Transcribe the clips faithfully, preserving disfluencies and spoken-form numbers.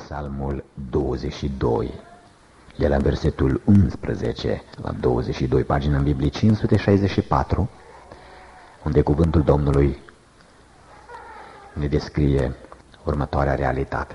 Psalmul douăzeci și doi, de la versetul unsprezece la douăzeci și doi, pagina în Biblie cinci sute șaizeci și patru, unde cuvântul Domnului ne descrie următoarea realitate.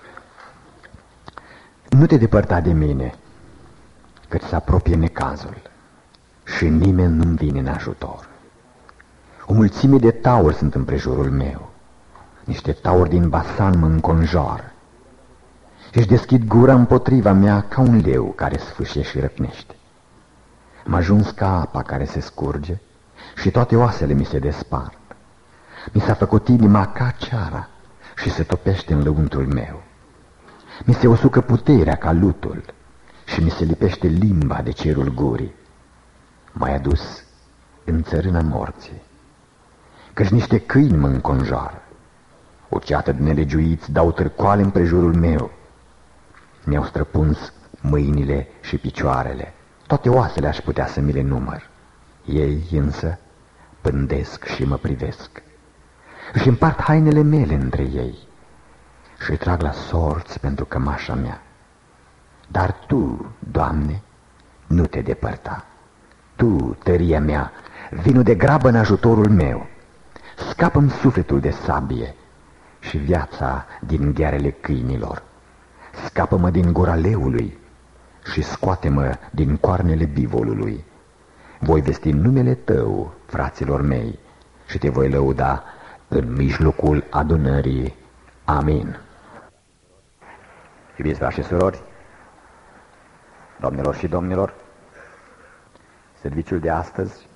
Nu te depărta de mine, căci se apropie necazul și nimeni nu-mi vine în ajutor. O mulțime de tauri sunt împrejurul meu, niște tauri din Basan mă înconjoară. Își deschid gura împotriva mea ca un leu care sfâșie și răpnește. M-a ajuns ca apa care se scurge și toate oasele mi se despart. Mi s-a făcut inima ca ceara și se topește în lăuntrul meu. Mi se usucă puterea ca lutul și mi se lipește limba de cerul gurii. M-ai adus în țărâna morții, căci niște câini mă înconjoară. O ceată de nelegiuiți dau târcoale împrejurul meu. Mi-au străpuns mâinile și picioarele. Toate oasele aș putea să mi le număr. Ei însă pândesc și mă privesc. Își împart hainele mele între ei și trag la sorți pentru cămașa mea. Dar Tu, Doamne, nu te depărta. Tu, tăria mea, vino de grabă în ajutorul meu. Scapă-mi sufletul de sabie și viața din ghearele câinilor. Scapă-mă din gura leului și scoate-mă din coarnele bivolului. Voi vesti numele Tău, fraților mei, și Te voi lăuda în mijlocul adunării. Amin. Iubiți frați și surori, doamnelor și domnilor, serviciul de astăzi,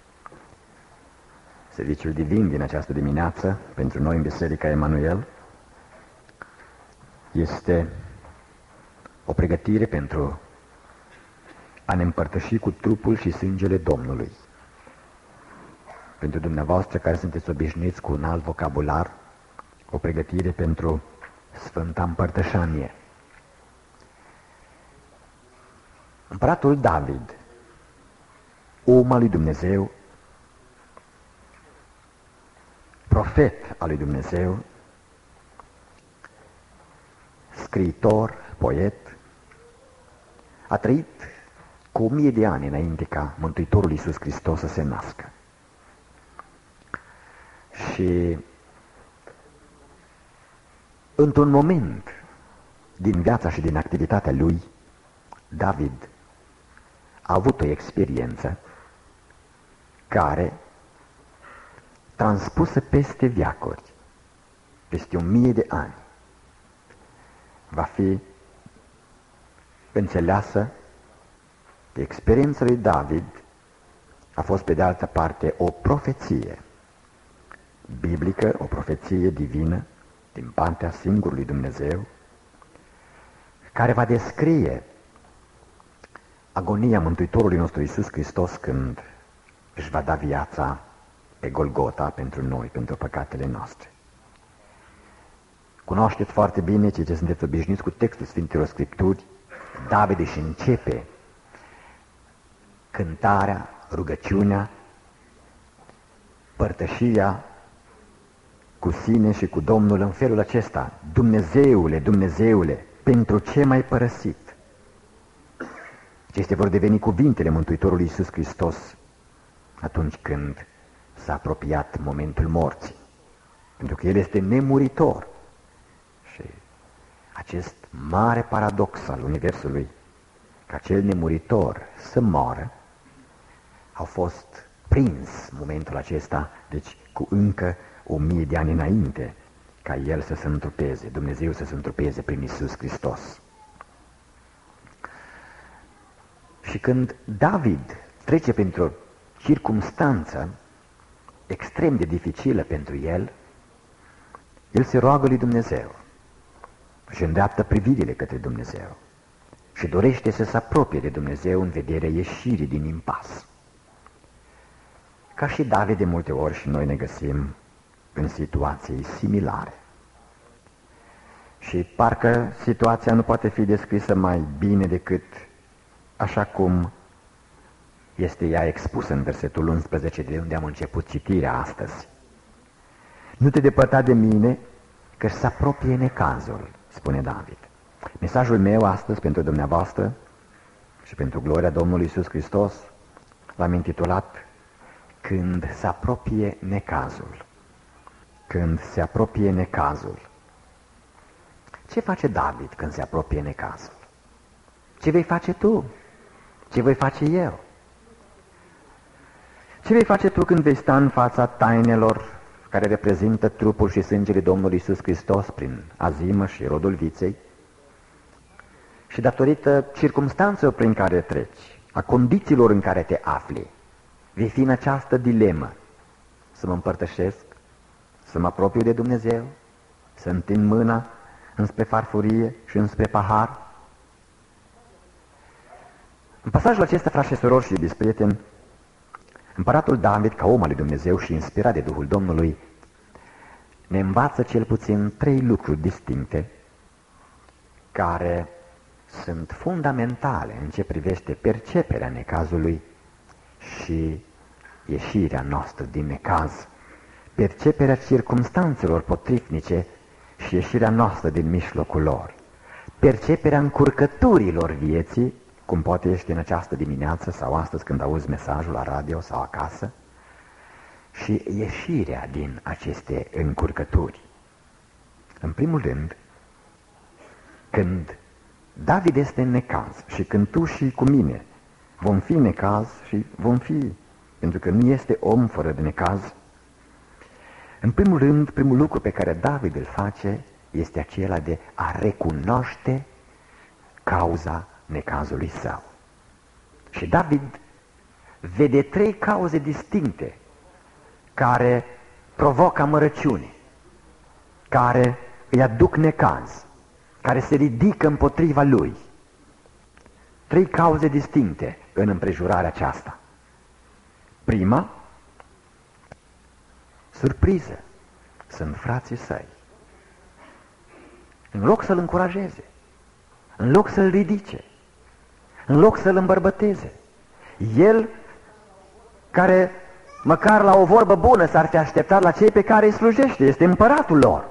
serviciul divin din această dimineață, pentru noi în Biserica Emanuel, este o pregătire pentru a ne împărtăși cu trupul și sângele Domnului. Pentru dumneavoastră care sunteți obișnuiți cu un alt vocabular, o pregătire pentru Sfânta Împărtășanie. Împăratul David, om al lui Dumnezeu, profet al lui Dumnezeu, scriitor, poet, a trăit cu o mie de ani înainte ca Mântuitorul Iisus Hristos să se nască. Și într-un moment din viața și din activitatea lui, David a avut o experiență care, transpusă peste veacuri, peste o mie de ani, va fi înțeleasă. Experiența lui David a fost pe de altă parte o profeție biblică, o profeție divină din partea singurului Dumnezeu, care va descrie agonia Mântuitorului nostru Iisus Hristos când își va da viața pe Golgota pentru noi, pentru păcatele noastre. Cunoașteți foarte bine, cei ce sunteți obișnuiți cu textul Sfintelor Scripturi, David își începe cântarea, rugăciunea, părtășia cu sine și cu Domnul în felul acesta: Dumnezeule, Dumnezeule, pentru ce m-ai părăsit? Acestea vor deveni cuvintele Mântuitorului Iisus Hristos atunci când s-a apropiat momentul morții, pentru că El este nemuritor. Și acest mare paradox al universului, ca cel nemuritor să moară, au fost prins momentul acesta, deci cu încă o mie de ani înainte, ca El să se întrupeze, Dumnezeu să se întrupeze prin Iisus Hristos. Și când David trece printr-o circumstanță extrem de dificilă pentru el, el se roagă lui Dumnezeu și îndreaptă privirile către Dumnezeu și dorește să se apropie de Dumnezeu în vederea ieșirii din impas. Ca și David, de multe ori și noi ne găsim în situații similare. Și parcă situația nu poate fi descrisă mai bine decât așa cum este ea expusă în versetul unsprezece, de unde am început citirea astăzi. Nu te depărta de mine, că se apropie necazul, spune David. Mesajul meu astăzi pentru dumneavoastră și pentru gloria Domnului Iisus Hristos l-am intitulat Când se apropie necazul. Când se apropie necazul. Ce face David când se apropie necazul? Ce vei face tu? Ce voi face eu? Ce vei face tu când vei sta în fața tainelor care reprezintă trupul și sângele Domnului Iisus Hristos prin azimă și rodul viței? Și datorită circumstanțelor prin care treci, a condițiilor în care te afli, vei fi în această dilemă: să mă împărtășesc, să mă apropiu de Dumnezeu, să întind mâna înspre farfurie și înspre pahar. În pasajul acesta, frați și surori și iubiți prieteni, împăratul David, ca om al lui Dumnezeu și inspirat de Duhul Domnului, ne învață cel puțin trei lucruri distincte care sunt fundamentale în ce privește perceperea necazului și ieșirea noastră din necaz, perceperea circumstanțelor potrivnice și ieșirea noastră din mijlocul lor, perceperea încurcăturilor vieții, cum poate ești în această dimineață sau astăzi când auzi mesajul la radio sau acasă, și ieșirea din aceste încurcături. În primul rând, când David este în necaz și când tu și cu mine vom fi în necaz și vom fi, pentru că nu este om fără de necaz, în primul rând, primul lucru pe care David îl face este acela de a recunoaște cauza necazului său. Și David vede trei cauze distincte care provocă amărăciune, care îi aduc necaz, care se ridică împotriva lui. Trei cauze distincte în împrejurarea aceasta. Prima, surpriză, sunt frații săi. În loc să-l încurajeze, în loc să-l ridice, în loc să-l îmbărbăteze, el, care măcar la o vorbă bună s-ar fi așteptat la cei pe care îi slujește, este împăratul lor.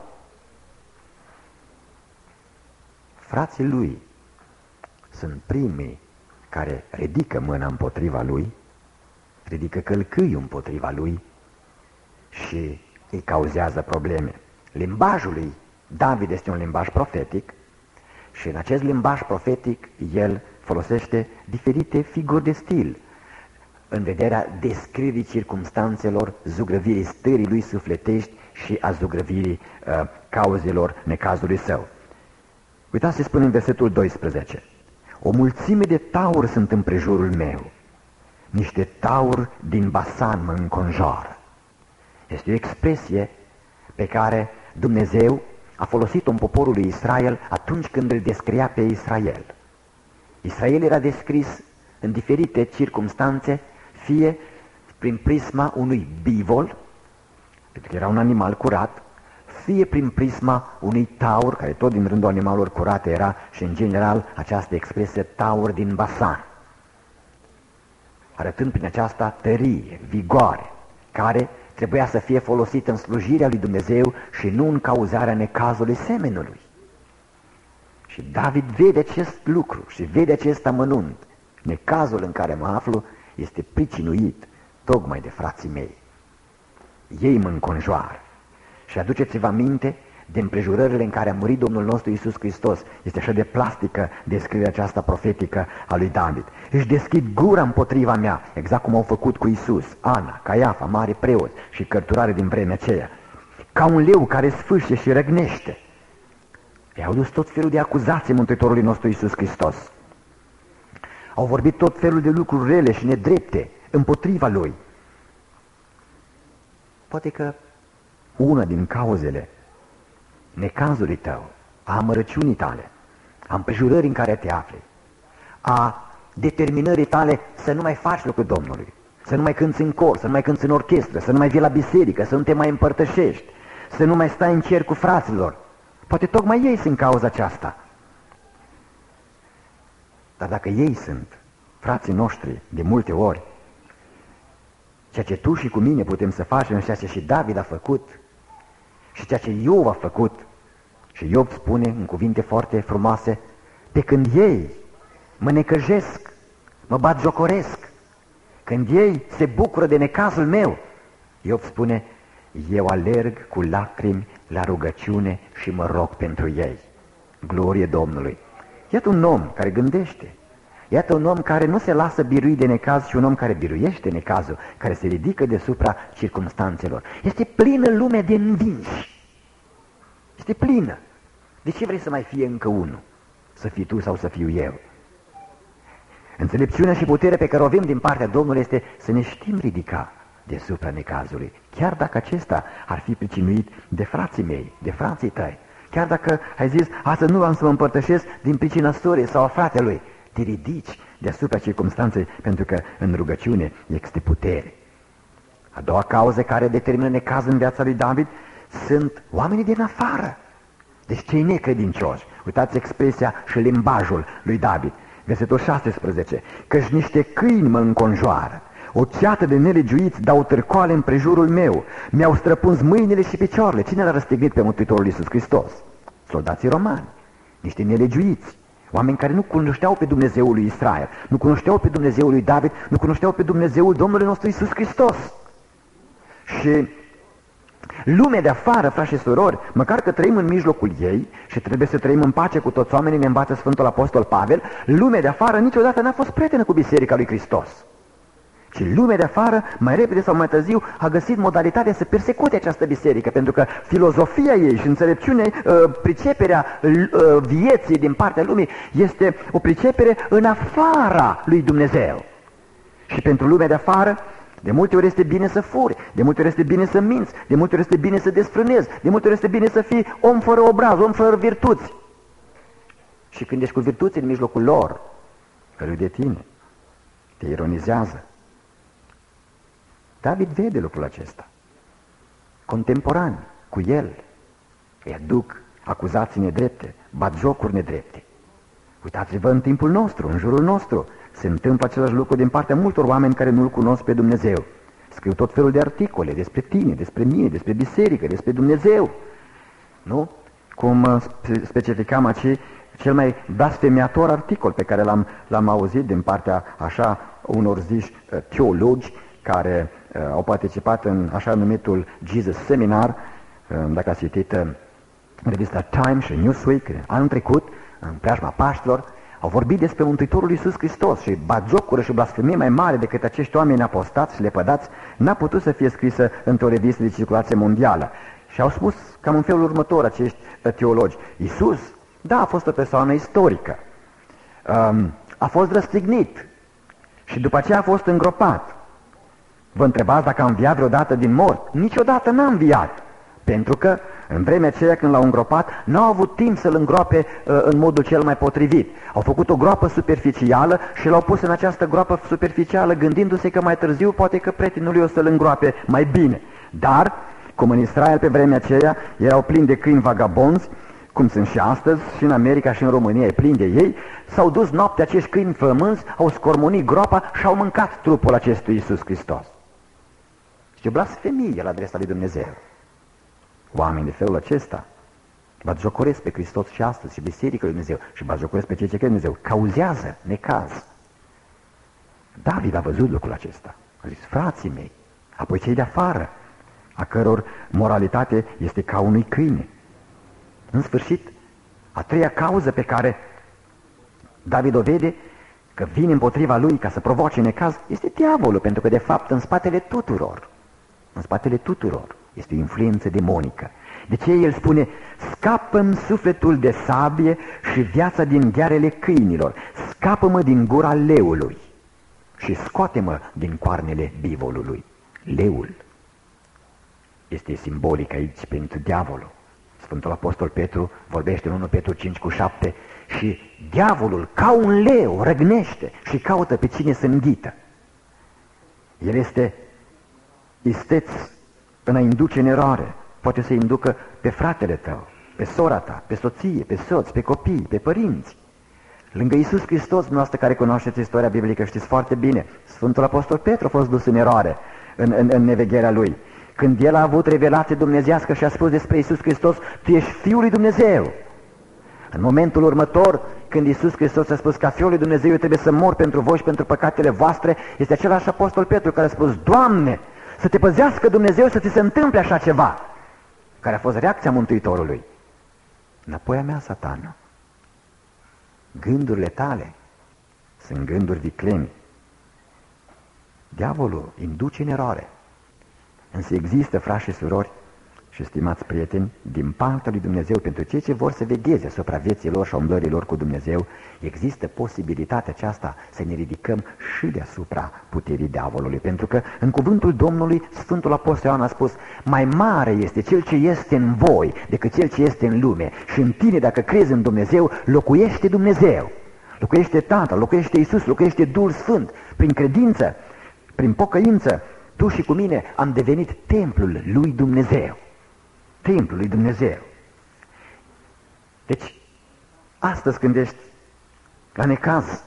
Frații lui sunt primii care ridică mâna împotriva lui, ridică călcâiul împotriva lui și îi cauzează probleme. Limbajul lui David este un limbaj profetic și în acest limbaj profetic el folosește diferite figuri de stil în vederea descrierii circumstanțelor, zugrăvirii stării lui sufletești și a zugrăvirii uh, cauzelor necazului său. Uitați ce spune în versetul doisprezece. O mulțime de tauri sunt împrejurul meu, niște tauri din Basan mă înconjoară. Este o expresie pe care Dumnezeu a folosit-o în poporul lui Israel atunci când îl descria pe Israel. Israel era descris în diferite circumstanțe, fie prin prisma unui bivol, pentru că era un animal curat, fie prin prisma unui taur, care tot din rândul animalelor curate era, și în general această expresie taur din Basan, arătând prin aceasta tărie, vigoare, care trebuia să fie folosită în slujirea lui Dumnezeu și nu în cauzarea necazului semenului. Și David vede acest lucru și vede acest amănunt. Necazul în care mă aflu este pricinuit tocmai de frații mei. Ei mă înconjoară. Și aduceți-vă aminte de împrejurările în care a murit Domnul nostru Iisus Hristos. Este așa de plastică descrierea aceasta profetică a lui David. Își deschid gura împotriva mea, exact cum au făcut cu Iisus, Ana, Caiafa, mare preot și cărturare din vremea aceea. Ca un leu care sfâșie și răgnește. I-au dus tot felul de acuzații Mântuitorului nostru Iisus Hristos. Au vorbit tot felul de lucruri rele și nedrepte împotriva lui. Poate că una din cauzele necazului tău, a amărăciunii tale, a împrejurării în care te afli, a determinării tale să nu mai faci lucrul Domnului, să nu mai cânți în cor, să nu mai cânți în orchestră, să nu mai vii la biserică, să nu te mai împărtășești, să nu mai stai în cer cu fraților. Poate tocmai ei sunt cauza aceasta. Dar dacă ei sunt frații noștri de multe ori, ceea ce tu și cu mine putem să facem, ceea ce și David a făcut și ceea ce Iov a făcut, Și Iov spune în cuvinte foarte frumoase, pe când ei mă necăjesc, mă batjocoresc, când ei se bucură de necazul meu, Iov spune, eu alerg cu lacrimi la rugăciune și mă rog pentru ei. Glorie Domnului! Iată un om care gândește, iată un om care nu se lasă birui de necaz și un om care biruiește necazul, care se ridică deasupra circumstanțelor. Este plină lumea de învinși. Este plină. De ce vrei să mai fie încă unul? Să fii tu sau să fiu eu? Înțelepciunea și puterea pe care o avem din partea Domnului este să ne știm ridica deasupra necazului, chiar dacă acesta ar fi pricinuit de frații mei, de frații tăi. Chiar dacă ai zis, astăzi nu am să mă împărtășesc din pricina sorii sau a fratelui, te ridici deasupra circumstanței, pentru că în rugăciune este putere. A doua cauză care determină necaz în viața lui David sunt oamenii din afară. Deci cei necredincioși. Uitați expresia și limbajul lui David. Versetul șaisprezece. Căci niște câini mă înconjoară, o ceată de nelegiuiți dau târcoale în prejurul meu, mi-au străpuns mâinile și picioarele. Cine l-a răstignit pe Mântuitorul Iisus Hristos? Soldații romani, niște nelegiuiți, oameni care nu cunoșteau pe Dumnezeul lui Israel, nu cunoșteau pe Dumnezeul lui David, nu cunoșteau pe Dumnezeul Domnului nostru Iisus Hristos. Și lumea de afară, frați și surori, măcar că trăim în mijlocul ei și trebuie să trăim în pace cu toți oamenii, ne învață Sfântul Apostol Pavel, lumea de afară niciodată n-a fost prietenă cu Biserica lui Hristos. Și lumea de afară, mai repede sau mai târziu, a găsit modalitatea să persecute această biserică, pentru că filozofia ei și înțelepciunea, priceperea vieții din partea lumii este o pricepere în afara lui Dumnezeu. Și pentru lumea de afară, de multe ori este bine să furi, de multe ori este bine să minți, de multe ori este bine să desfrânezi, de multe ori este bine să fii om fără obraz, om fără virtuți. Și când ești cu virtuți în mijlocul lor, râd de tine, te ironizează. David vede lucrul acesta. Contemporani cu el îi aduc acuzații nedrepte, batjocuri nedrepte. Uitați-vă în timpul nostru, în jurul nostru, se întâmplă același lucru din partea multor oameni care nu-L cunosc pe Dumnezeu. Scriu tot felul de articole despre tine, despre mine, despre biserică, despre Dumnezeu. Nu? Cum specificam aici, cel mai blasfemiator articol pe care l-am, l-am auzit din partea așa unor ziși teologi care uh, au participat în așa numitul Jesus Seminar, uh, dacă ați citit uh, revista Time și Newsweek, anul trecut, în preajma Paștilor, au vorbit despre Mântuitorul Iisus Hristos și batjocură și blasfemie mai mare decât acești oameni apostați și lepădați n-a putut să fie scrisă într-o revistă de circulație mondială. Și au spus cam în felul următor acești uh, teologi. Iisus, da, a fost o persoană istorică, um, a fost răstignit și după aceea a fost îngropat. Vă întrebați dacă a înviat vreodată din mort? Niciodată n-a înviat, pentru că în vremea aceea când l-au îngropat, n-au avut timp să-l îngroape uh, în modul cel mai potrivit. Au făcut o groapă superficială și l-au pus în această groapă superficială, gândindu-se că mai târziu poate că prietenul lui o să-l îngroape mai bine. Dar, cum în Israel pe vremea aceea erau plini de câini vagabonzi, cum sunt și astăzi, și în America și în România e plin de ei, s-au dus noaptea acești câini flămânzi, au scormonit groapa și au mâncat trupul acestui Iisus Hristos. Și o blasfemie la adresa lui Dumnezeu. Oameni de felul acesta batjocoresc pe Hristos și astăzi și Biserica lui Dumnezeu și batjocoresc pe cei ce cred Dumnezeu. Cauzează necaz. David a văzut lucrul acesta. A zis, frații mei, apoi cei de afară, a căror moralitate este ca unui câine. În sfârșit, a treia cauză pe care David o vede că vine împotriva lui ca să provoace necaz este diavolul, pentru că de fapt în spatele tuturor, în spatele tuturor este o influență demonică. De ce el spune, scapă-mi sufletul de sabie și viața din ghearele câinilor, scapă-mă din gura leului și scoate-mă din coarnele bivolului. Leul este simbolic aici pentru diavolul. Sfântul Apostol Petru vorbește în unu Petru cinci cu șapte și diavolul ca un leu răgnește și caută pe cine să înghită. El este isteț în a induce în eroare. Poate să inducă pe fratele tău, pe sora ta, pe soție, pe soț, pe copii, pe părinți. Lângă Iisus Hristos, noastră care cunoașteți istoria biblică, știți foarte bine, Sfântul Apostol Petru a fost dus în eroare, în, în, în nevegherea lui. când el a avut revelație dumnezeiască și a spus despre Iisus Hristos, tu ești Fiul lui Dumnezeu. În momentul următor, când Iisus Hristos a spus, ca Fiul lui Dumnezeu eu trebuie să mor pentru voi și pentru păcatele voastre, este același apostol Petru care a spus, Doamne, să te păzească Dumnezeu să ți se întâmple așa ceva. Care a fost reacția Mântuitorului. Înapoi a mea, Satană. Gândurile tale sunt gânduri vicleni. Diavolul induce în eroare. Însă există, frați și surori și stimați prieteni, din partea lui Dumnezeu, pentru cei ce vor să vegheze asupra vieții lor și a umblării lor cu Dumnezeu, există posibilitatea aceasta să ne ridicăm și deasupra puterii diavolului. Pentru că în cuvântul Domnului, Sfântul Apostol Ioan a spus, mai mare este cel ce este în voi decât cel ce este în lume. Și în tine, dacă crezi în Dumnezeu, locuiește Dumnezeu. Locuiește Tatăl, locuiește Iisus, locuiește Duhul Sfânt. Prin credință, prin pocăință, tu și cu mine am devenit templul lui Dumnezeu. Templul lui Dumnezeu. Deci, astăzi când ești la necaz,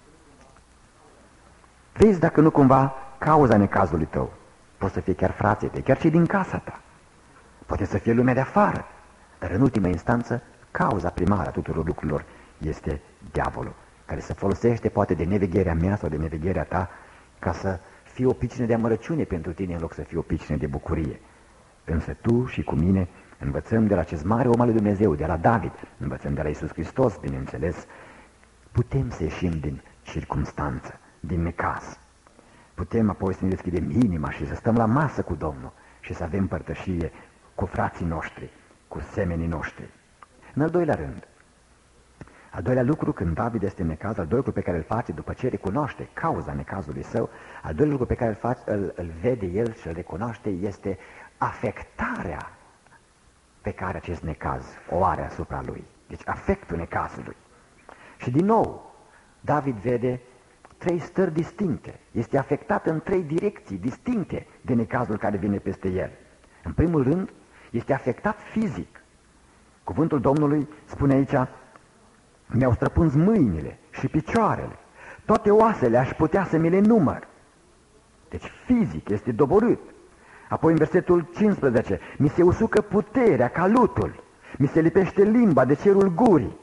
vezi dacă nu cumva cauza necazului tău. Poate să fie chiar frații tăi, chiar cei din casa ta. Poate să fie lumea de afară. Dar în ultima instanță, cauza primară a tuturor lucrurilor este diavolul, care se folosește poate de nevegherea mea sau de nevegherea ta ca să fie o pricină de amărăciune pentru tine în loc să fie o pricină de bucurie. Însă tu și cu mine învățăm de la acest mare om al lui Dumnezeu, de la David, învățăm de la Iisus Hristos, bineînțeles, putem să ieșim din circumstanță, din necaz. Putem apoi să ne deschidem inima și să stăm la masă cu Domnul și să avem părtășie cu frații noștri, cu semenii noștri. În al doilea rând, al doilea lucru, când David este în necaz, al doilea lucru pe care îl face după ce recunoaște cauza necazului său, al doilea lucru pe care îl, face, îl, îl vede el și îl recunoaște este afectarea pe care acest necaz o are asupra lui. Deci afectul necazului. Și din nou, David vede trei stări distincte. Este afectat în trei direcții distincte de necazul care vine peste el. În primul rând, este afectat fizic. Cuvântul Domnului spune aici, mi-au străpuns mâinile și picioarele, toate oasele aș putea să mi le număr. Deci fizic este doborât. Apoi în versetul cincisprezece, mi se usucă puterea ca lutul, mi se lipește limba de cerul gurii.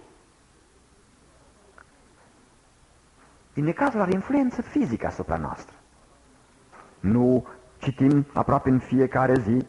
Din necazul are influență fizică asupra noastră. Nu citim aproape în fiecare zi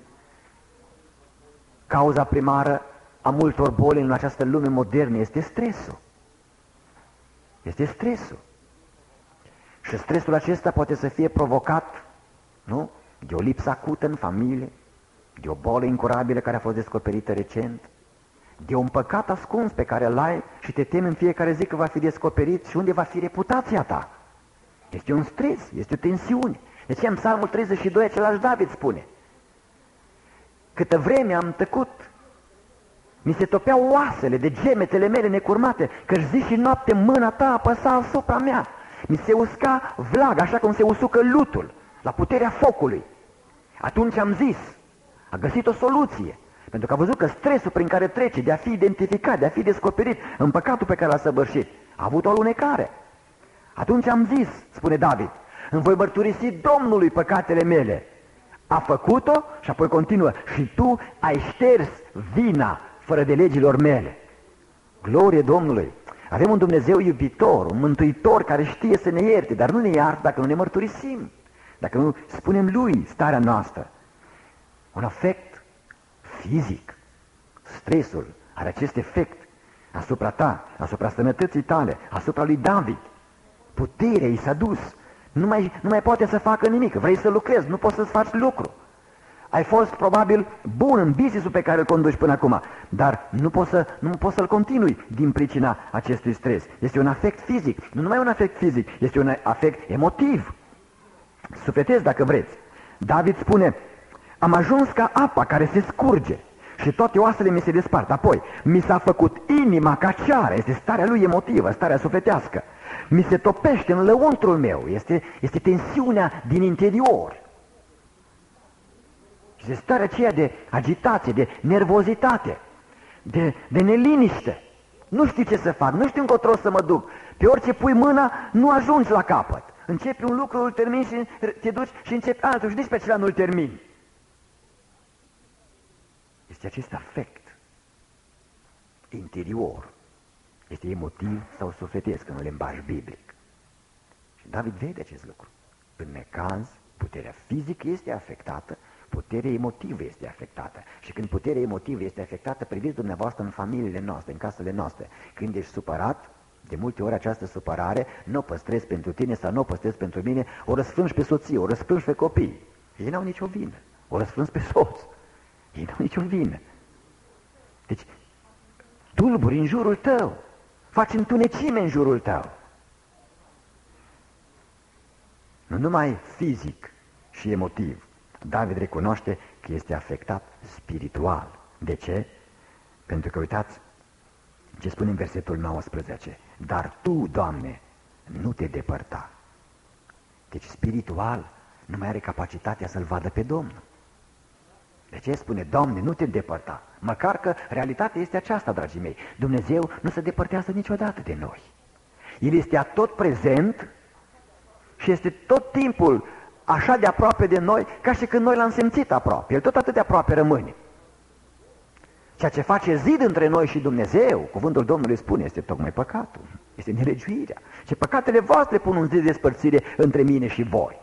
cauza primară a multor boli în această lume modernă este stresul. Este stresul. Și stresul acesta poate să fie provocat, nu? De o lipsă acută în familie, de o boală incurabilă care a fost descoperită recent, de un păcat ascuns pe care îl ai și te temi în fiecare zi că va fi descoperit și unde va fi reputația ta. Este un stres, este o tensiune. De ce în Psalmul treizeci și doi același David spune, câtă vreme am tăcut, mi se topeau oasele de gemetele mele necurmate, că-și zi și noapte mâna ta apăsa asupra mea. Mi se usca vlag, așa cum se usucă lutul, la puterea focului. Atunci am zis, a găsit o soluție, pentru că a văzut că stresul prin care trece, de a fi identificat, de a fi descoperit în păcatul pe care l-a săvârșit, a avut o alunecare. Atunci am zis, spune David, îmi voi mărturisi Domnului păcatele mele. A făcut-o și apoi continuă, și tu ai șters vina fără de legilor mele. Glorie Domnului! Avem un Dumnezeu iubitor, un mântuitor care știe să ne ierte, dar nu ne iartă dacă nu ne mărturisim, dacă nu spunem lui starea noastră. Un afect fizic, stresul are acest efect asupra ta, asupra sănătății tale, asupra lui David. Puterea i s-a dus, nu mai, nu mai poate să facă nimic, vrei să lucrezi, nu poți să-ți faci lucru. Ai fost probabil bun în business-ul pe care îl conduci până acum, dar nu poți, să, nu poți să-l continui din pricina acestui stres. Este un afect fizic, nu numai un afect fizic, este un afect emotiv, sufletesc dacă vreți. David spune, am ajuns ca apa care se scurge și toate oasele mi se despart. Apoi, mi s-a făcut inima ca ceară, este starea lui emotivă, starea sufletească. Mi se topește în lăuntrul meu, este, este tensiunea din interior. Este starea aceea de agitație, de nervozitate, de, de neliniște. Nu știi ce să fac, nu știu încotro să mă duc. Pe orice pui mâna, nu ajungi la capăt. Începi un lucru, îl termini și te duci și începi altul și nici pe acela nu-l termini. Este acest afect interior. Este emotiv sau sufletesc în limbaj biblic. Și David vede acest lucru. În necaz, puterea fizică este afectată, puterea emotivă este afectată. Și când puterea emotivă este afectată, priviți dumneavoastră în familiile noastre, în casele noastre. Când ești supărat, de multe ori această supărare nu o păstrezi pentru tine sau nu o păstrezi pentru mine, o răsfrângi pe soție, o răsfrângi pe copii. Ei n-au nicio vină. O răsfrângi pe soț. Ei n-au nicio vină. Deci, tulburi în jurul tău, faci întunecime în jurul tău. Nu numai fizic și emotiv. David recunoaște că este afectat spiritual. De ce? Pentru că uitați ce spune în versetul nouăsprezece. Dar Tu, Doamne, nu te depărta. Deci spiritual nu mai are capacitatea să-L vadă pe Domnul. De ce spune, Doamne, nu te depărta? Măcar că realitatea este aceasta, dragii mei. Dumnezeu nu se depărtează niciodată de noi. El este atot prezent și este tot timpul așa de aproape de noi, ca și când noi L-am simțit aproape. El tot atât de aproape rămâne. Ceea ce face zid între noi și Dumnezeu, cuvântul Domnului spune, este tocmai păcatul, este nelegiuirea. Și păcatele voastre pun un zid de despărțire între mine și voi.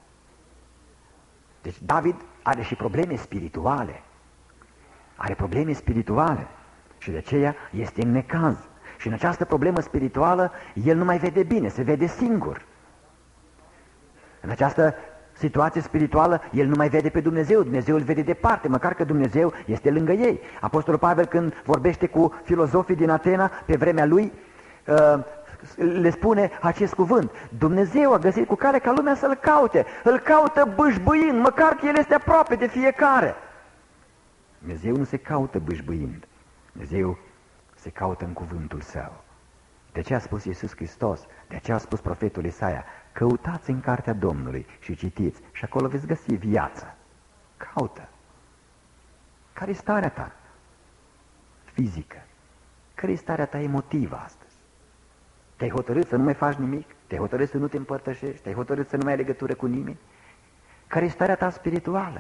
Deci David are și probleme spirituale. Are probleme spirituale și de aceea este în necaz. Și în această problemă spirituală el nu mai vede bine, se vede singur. În această situație spirituală el nu mai vede pe Dumnezeu, Dumnezeu îl vede departe, măcar că Dumnezeu este lângă ei. Apostolul Pavel, când vorbește cu filozofii din Atena pe vremea lui, le spune acest cuvânt: Dumnezeu a găsit cu cale ca lumea să-L caute, îl caută bâșbâind, măcar că El este aproape de fiecare. Dumnezeu nu se caută bâșbâind, Dumnezeu se caută în cuvântul Său. De ce a spus Iisus Hristos? De ce a spus profetul Isaia? Căutați în cartea Domnului și citiți și acolo veți găsi viața. Caută. Care e starea ta fizică? Care e starea ta emotivă astăzi? Te-ai hotărât să nu mai faci nimic? Te-ai hotărât să nu te împărtășești? Te-ai hotărât să nu mai ai legătură cu nimeni? Care e starea ta spirituală?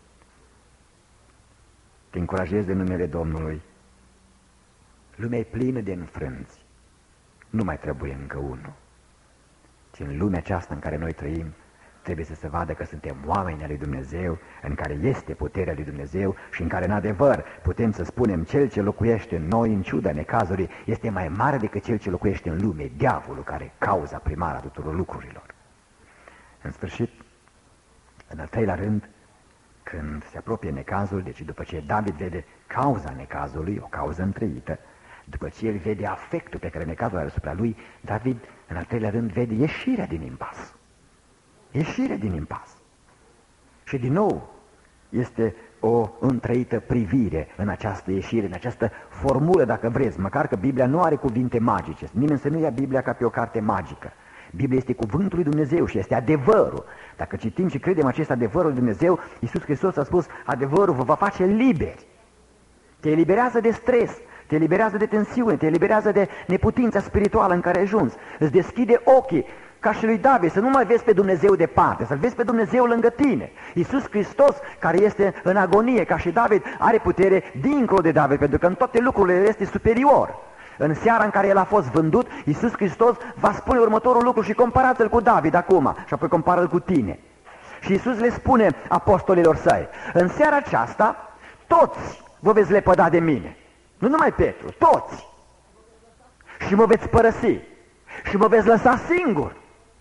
Te încurajez de numele Domnului. Lumea e plină de înfrânți. Nu mai trebuie încă unul. Ci în lumea aceasta în care noi trăim, trebuie să se vadă că suntem oameni al lui Dumnezeu, în care este puterea lui Dumnezeu și în care, în adevăr, putem să spunem, cel ce locuiește în noi, în ciuda necazurii, este mai mare decât cel ce locuiește în lume, diavolul, care e cauza primară a tuturor lucrurilor. În sfârșit, în al treilea rând, când se apropie necazul, deci după ce David vede cauza necazului, o cauză întreită, după ce el vede afectul pe care necazul are asupra lui, David, în al treilea rând, vede ieșirea din impas. Ieșirea din impas. Și din nou este o întreită privire în această ieșire, în această formulă, dacă vreți, măcar că Biblia nu are cuvinte magice. Nimeni să nu ia Biblia ca pe o carte magică. Biblia este cuvântul lui Dumnezeu și este adevărul. Dacă citim și credem acest adevărul lui Dumnezeu, Iisus Hristos a spus, adevărul vă va face liberi. Te eliberează de stres, te eliberează de tensiune, te eliberează de neputința spirituală în care ai ajuns. Îți deschide ochii, ca și lui David, să nu mai vezi pe Dumnezeu departe, să-L vezi pe Dumnezeu lângă tine. Iisus Hristos, care este în agonie, ca și David, are putere dincolo de David, pentru că în toate lucrurile este superior. În seara în care el a fost vândut, Iisus Hristos va spune următorul lucru și comparați-l cu David acum și apoi compară-l cu tine. Și Iisus le spune apostolilor săi, în seara aceasta toți vă veți lepăda de mine. Nu numai Petru, toți. Și mă veți părăsi și mă veți lăsa singur.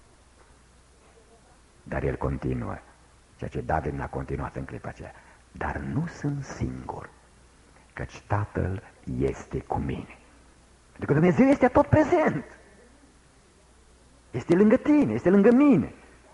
Dar el continuă, ceea ce David n-a continuat în clipa aceea. Dar nu sunt singur, căci Tatăl este cu mine. Pentru că Dumnezeu este tot prezent. Este lângă tine, este lângă mine.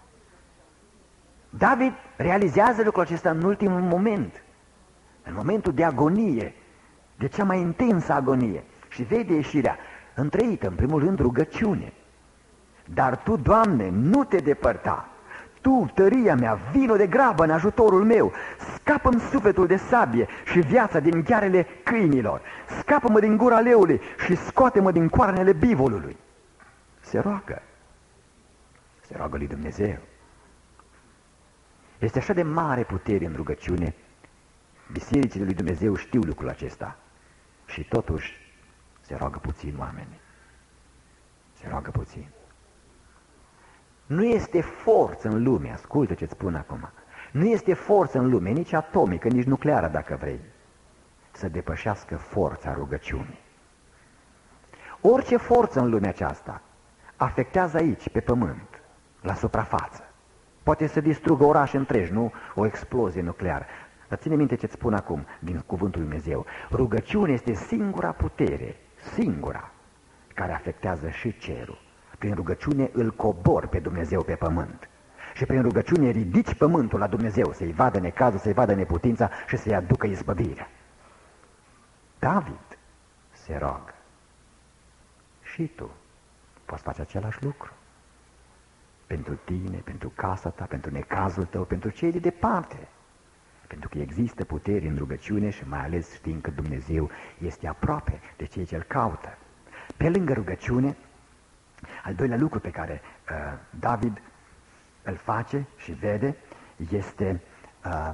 David realizează lucrul acesta în ultimul moment, în momentul de agonie, de cea mai intensă agonie, și vede ieșirea întreită, în primul rând, rugăciune. Dar Tu, Doamne, nu te depărta. Tu, tăria mea, vino de grabă în ajutorul meu, scapă-mi sufletul de sabie și viața din ghearele câinilor, scapă-mă din gura leului și scoate-mă din coarnele bivolului. Se roagă, se roagă lui Dumnezeu. Este așa de mare putere în rugăciune, Bisericile lui Dumnezeu știu lucrul acesta și totuși se roagă puțin oamenii. Se roagă puțin. Nu este forță în lume, ascultă ce-ți spun acum, nu este forță în lume, nici atomică, nici nucleară dacă vrei, să depășească forța rugăciunii. Orice forță în lumea aceasta afectează aici, pe pământ, la suprafață. Poate să distrugă orașe întregi, nu o explozie nucleară. Dar ține minte ce-ți spun acum din cuvântul lui Dumnezeu. Rugăciunea este singura putere, singura, care afectează și cerul. Prin rugăciune îl cobor pe Dumnezeu pe pământ. Și prin rugăciune ridici pământul la Dumnezeu, să-i vadă necazul, să-i vadă neputința și să-i aducă izbăvirea. David se roagă. Și tu poți face același lucru. Pentru tine, pentru casa ta, pentru necazul tău, pentru cei de departe. Pentru că există putere în rugăciune și mai ales știm că Dumnezeu este aproape de cei ce îl caută. Pe lângă rugăciune, al doilea lucru pe care uh, David îl face și vede este uh,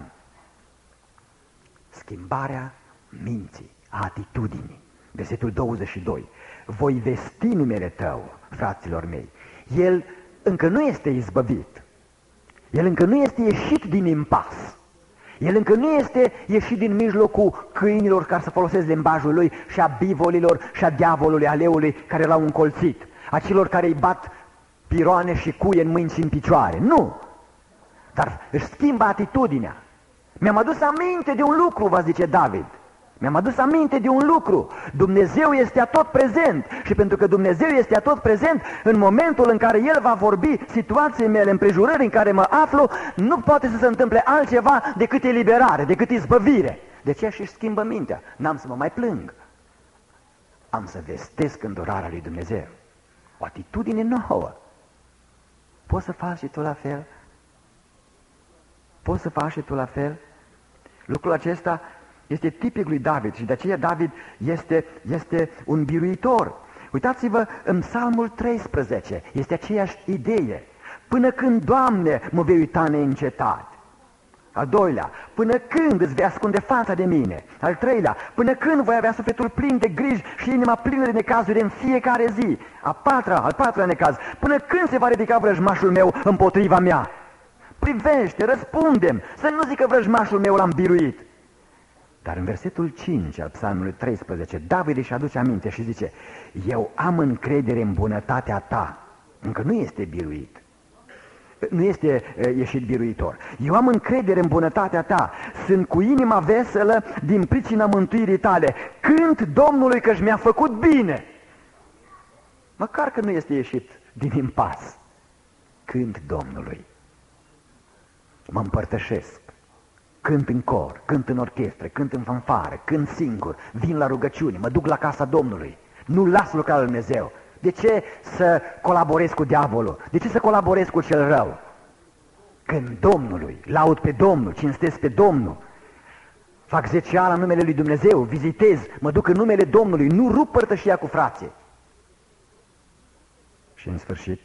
schimbarea minții, a atitudinii. Versetul douăzeci și doi. Voi vesti numele tău, fraților mei. El încă nu este izbăvit. El încă nu este ieșit din impas. El încă nu este ieșit din mijlocul câinilor, care să folosesc limbajul lui, și a bivolilor și a diavolului, a leului care l-au încolțit, a celor care îi bat piroane și cuie în mâini și în picioare. Nu! Dar își schimbă atitudinea. Mi-am adus aminte de un lucru, va zice David. Mi-am adus aminte de un lucru. Dumnezeu este atot prezent. Și pentru că Dumnezeu este atot prezent, în momentul în care El va vorbi situației mele, împrejurări în care mă aflu, nu poate să se întâmple altceva decât eliberare, decât izbăvire. De ce și-și schimbă mintea? N-am să mă mai plâng. Am să vestesc îndurarea lui Dumnezeu. O atitudine nouă. Poți să faci și tu la fel? Poți să faci și tu la fel? Lucrul acesta este tipic lui David și de aceea David este, este un biruitor. Uitați-vă în Psalmul treisprezece, este aceeași idee. Până când, Doamne, mă vei uita neîncetat? Al doilea, până când îți vei ascunde fața de mine? Al treilea, până când voi avea sufletul plin de griji și inima plină de necazuri în fiecare zi? A patra, al patrulea necaz, până când se va ridica vrăjmașul meu împotriva mea? Privește, răspundem, să nu zică vrăjmașul meu l-am biruit. Dar în versetul cinci al Psalmului treisprezece, David își aduce aminte și zice: eu am încredere în bunătatea ta. Încă nu este biruit. Nu este uh, ieșit biruitor. Eu am încredere în bunătatea ta. Sunt cu inima veselă din pricina mântuirii tale. Cânt Domnului că mi-a făcut bine. Măcar că nu este ieșit din impas. Cânt Domnului. Mă împărtășesc. Cânt în cor, cânt în orchestră, cânt în fanfară, cânt singur, vin la rugăciuni, mă duc la casa Domnului. Nu las lucrarea lui Dumnezeu. De ce să colaborez cu diavolul? De ce să colaborez cu cel rău? Când Domnului, laud pe Domnul, cinstesc pe Domnul, fac zeciala în numele lui Dumnezeu, vizitez, mă duc în numele Domnului, nu rup părtășia cu frații. Și în sfârșit,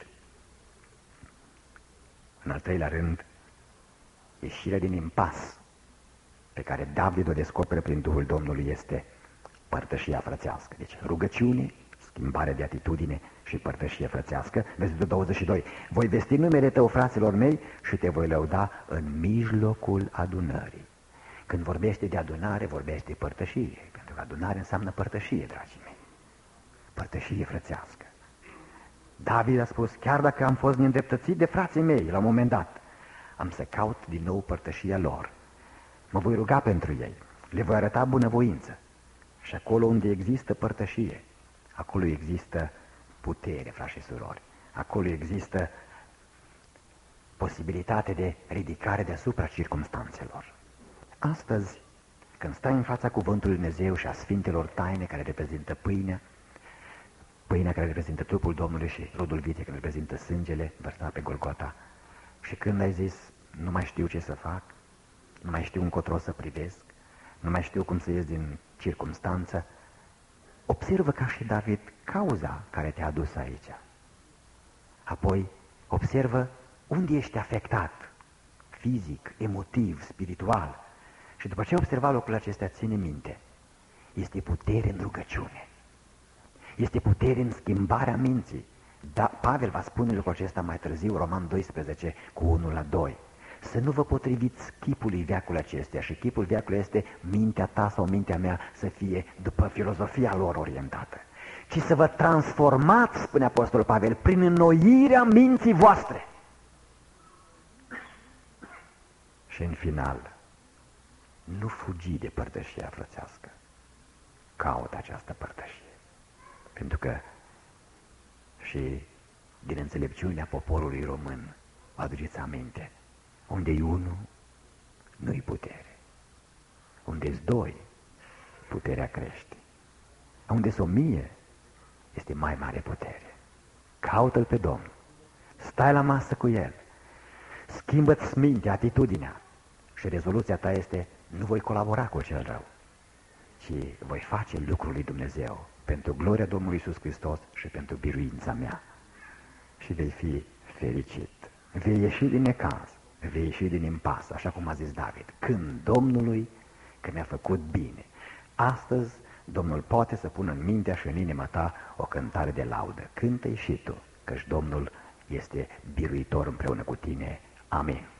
în al treilea rând, ieșirea din impas pe care David o descoperă prin Duhul Domnului este părtășia frățească. Deci rugăciune, schimbare de atitudine și părtășie frățească. Versetul douăzeci și doi. Voi vesti numele tău, fraților mei, și te voi lăuda în mijlocul adunării. Când vorbește de adunare, vorbește de părtășie, pentru că adunare înseamnă părtășie, dragii mei. Părtășie frățească. David a spus: chiar dacă am fost neîndreptățit de frații mei la un moment dat, am să caut din nou părtășia lor. Mă voi ruga pentru ei, le voi arăta bunăvoință. Și acolo unde există părtășie, acolo există putere, frați și surori. Acolo există posibilitate de ridicare deasupra circumstanțelor. Astăzi, când stai în fața cuvântului Dumnezeu și a sfintelor taine care reprezintă pâinea, pâinea care reprezintă trupul Domnului și rodul viței care reprezintă sângele vărsat pe Golgota, și când ai zis: nu mai știu ce să fac, nu mai știu încotro să privesc, nu mai știu cum să ies din circumstanță, observă ca și David cauza care te-a adus aici. Apoi observă unde ești afectat, fizic, emotiv, spiritual, Și după ce ai observat lucrurile acestea, ține minte, este putere în rugăciune, este putere în schimbarea minții. Da, Pavel va spune lucrul acesta mai târziu, Roman doisprezece, cu unu la doi. Să nu vă potriviți chipului veacului acestea, și chipul veacului este mintea ta sau mintea mea să fie după filozofia lor orientată, ci să vă transformați, spune Apostolul Pavel, prin înnoirea minții voastre. Și în final, nu fugi de părtășia frățească, caută această părtășie, pentru că și din înțelepciunea poporului român, vă aduceți aminte, unde-i unul, nu-i putere. Unde-s doi, puterea crește. Unde-s o mie, este mai mare putere. Caută-L pe Domnul, stai la masă cu El, schimbă-ți mintea, atitudinea, și rezoluția ta este: nu voi colabora cu cel rău, ci voi face lucrul lui Dumnezeu pentru gloria Domnului Iisus Hristos și pentru biruința mea. Și vei fi fericit. Vei ieși din necaz, vei ieși din impas, așa cum a zis David, când Domnului, că mi-a făcut bine. Astăzi Domnul poate să pună în mintea și în inima ta o cântare de laudă. Cântă-i și tu, căci Domnul este biruitor împreună cu tine. Amin.